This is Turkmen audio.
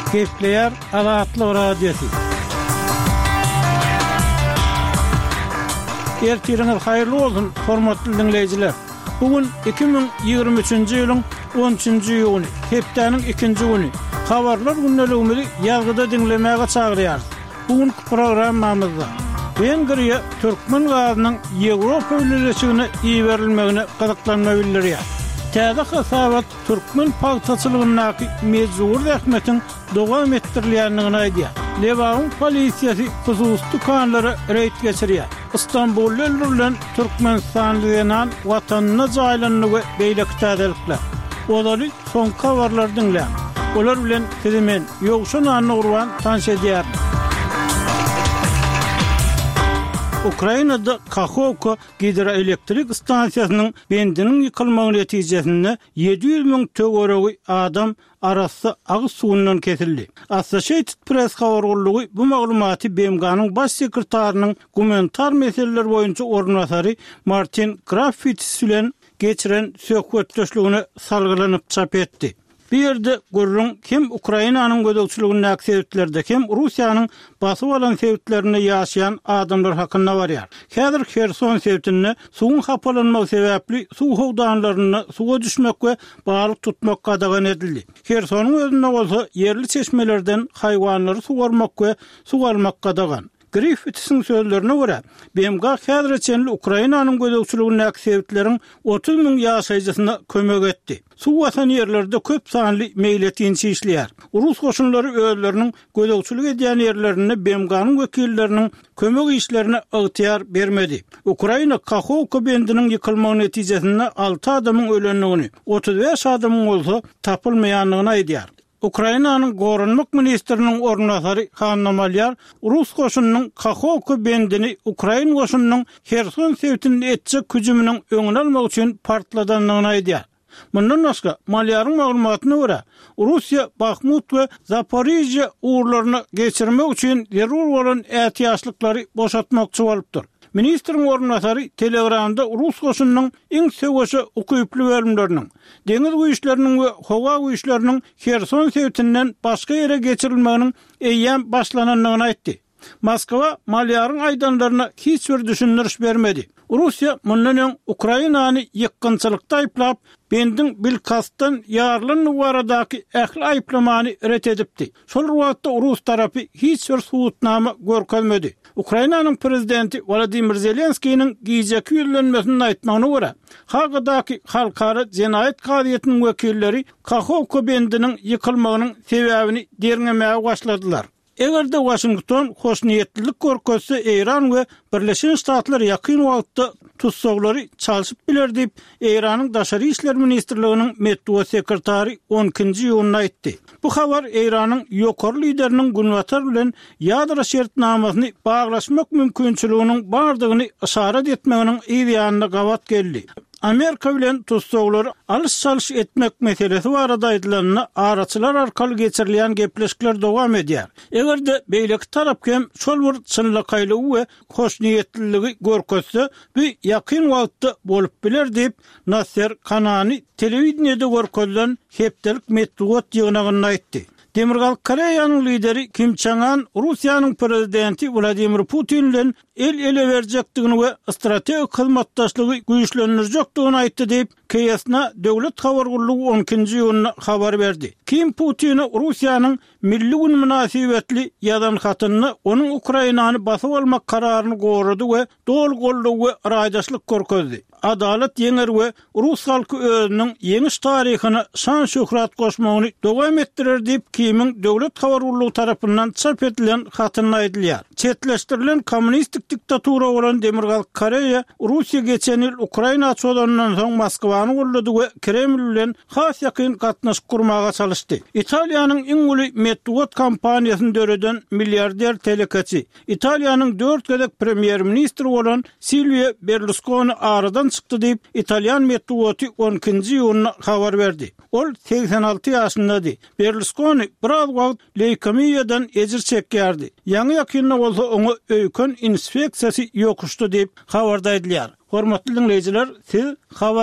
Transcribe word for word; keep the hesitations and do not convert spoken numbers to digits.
Gepleyer Azatlyk Radiosu. Ertiriniz hayırlı olsun, hormatly dinleyijiler. Bugün iki bin ýygrimi üçinji ýylyň on üçinji ýyly, hepdeniň ikinji güni. Habarlar günneligini ýazgyda dinlemäge çagyrýar. Bugünkü programmamyzda Wengriýa türkmen gazynyň Ýewropa ýöneligine iýerilmegine gyzyklanma bildirýär. Täze hasabat türkmen paýtaçylygynyň mejbur ähmetiň dowam etdirilýändigini aýdýar. Lebanon polisiýasy hususy dükanlary reýd geçirýär. İstanbul'da öldürülen Türkmenistanlygynyň watanyna jaýlanyny beýleki täzelikler. Olary son habarlar dinlän. Olar bilen sizimen ýogşan anyny urwan tanış edýär. Ukrainada Kakhovka hidroelektrik stansiýasynyň bendiniň ýykylmagy netijesinde ýedi ýüz miň töweregi adam arasy agy suwundan kesildi. Associated Press habargullugy bu maglumaty B M G'nyň baş sekretarinyň gumanitar meseleler boýunça ornatary Martin Graffitis bilen geçiren söhbetleşigini salgylanyp çap etdi. Bir yerde görürün hem Ukrayna'nın gödökçülüğünün aksevitlerde hem Rusya'nın basyp alan sevitlerini yaşayan adamlar hakkında var ýar. Häzir Kherson sevitini suwun hapalanmagy sebäpli suw howdanlaryny suwa düşmek we balyk tutmak gadagan edildi. Khersonyň özünde bolsa yerli çeşmelerden haýwanlary suwarmak we suw almak gadagan. Griffiths'in sözlerine göre B M G häzir içenli Ukrayna'nın gödökçülüğünün aksevitleriň otuz miň ýaşaýjysyna kömek etdi. Suw watan ýerlerde köp sanly meýletinçi işleýär. Rus goşunlary özleriniň gödökçülük edýän ýerlerini B M G'nyň wekilleriniň kömek işlerine ygtyar bermedi. Ukraina Kakhovka bendiniň ýykylmagy netijesinde alty adamyň ölenligini, otuz beş adamyň bolsa tapylmaýanlygyny aýdýar. Ukraynanyň gorunmak ministriniň ornatary Hanna Malyar Rus goşunynyň Kakhovka bendini Ukraina goşunynyň Kherson sevitini etjek hüjüminiň öňüni almak üçin partladanlygyny aýdýar. Mundan başga Malyaryň maglumatyna görä Russiýa Bakhmut we Zaporizhia uğurlaryny geçirmek üçin zerur bolan ähtiýaçlyklary boşatmakçy bolupdyr. Ministriň ornatary Telegramda Rus goşunynyň iň söwüşe ukyply bölümleriniň, deňiz güýçleriniň we howa güýçleriniň Kherson sevitinden başga ýere geçirilmeginiň eýýän başlananlygyny aýtdy. Moskwa Malyaryň aýdanlaryna hiç bir düşündiriş bermedi. Russiýa mundan öň Ukrainany ýykgynçylykda aýplap, bendin bilkastan ýarlyny baradaky ähli aýplamany ret edipdi. Şol wagtda Rus tarapy hiç bir suwutnama görkezmedi. Ukrainanyň prezidenti Volodymyr Zelenskiýiň giýjeki ýüzlenmesini aýtmagyna görä, hagadaky halkara jenaýat gaziýetiniň wekilleri Kakhovka bendiniň ýykylmagynyň sebäbini derňemäge başladylar. Egerde Washington hoşniýetlilik görkezse Eýran we Birleşen Ştatlar ýakyn wagtda tutsaglary çalyşyp biler diýip Eýranyň daşary işler ministrliginiň medeniýet sekretary on ikinji ýylyna aýtdy. Bu habar Eýranyň ýokary lideriniň Günwatar bilen ýadra şertnamasyny baglaşmak mümkinçiliginiň bardygyny işaret etmeginiň ýa-da gawat geldi. Amerika bilen tutsaglary alys-çalyş etmek meselesi barada aýdylanyny araçylar arkaly geçirilýän gepleşikler dowam edýär. Egerde beýleki tarap hem şol bir çynlykaýlygy we hoşniýetliligi görkezse, bu ýakyn wagtda bolup biler diýip Nasser Kanani telewizionyada görkezilen hepdelik medeniýet ýygnagyny aýtdy. Demirgal Koreýanyň lideri Kim Jong-un Russiýanyň prezidenti Vladimir Putin bilen el ele berjekdigini we strategik hyzmatdaşlygy güýçlendirjekdigini aýtdy diýip K S N döwlet habargullugy on ikinji ýylyna habar berdi. Kim Putin Russiýanyň milli gün münasibetli ýazan hatyny onuň Ukrainany basyp almak kararyny gorady we dol gollagy we raýdaşlyk görkezdi. Adalet ýeňer we Rus halky özüniň ýeňiş taryhyny şan şöhrat goşmagyny dowam etdirer diýip Kim'iň döwlet habargullugy tarapyndan çap edilen hatyny aýdylýar. Çetleşdirilen kommunistik diktatura bolan Demirgal Koreýa Russiýa geçen ýyl Ukraina çodanyndan soň Moskwany gollady we Kreml bilen has ýakyn gatnaşyk kurmaga çalyşdy. Italiýanyň iň uly medeniýet kampaniýasyny döreden milliarder telekaçy, Italiýanyň dört gezek premier ministri bolan Silvio Berlusconi aradan çykdy diýip Italiýan medeniýeti on ikinji ýylyna habar berdi. Ol seksen alty ýaşyndady. Berlusconi biraz wagt leukemiýadan ejir çekýärdi. Ýaňy ýakyny bolsa oňa öýkön inspeksiýasy ýokuşdy diýip habarda edilýär. Hormatly dinleyijiler, siz habar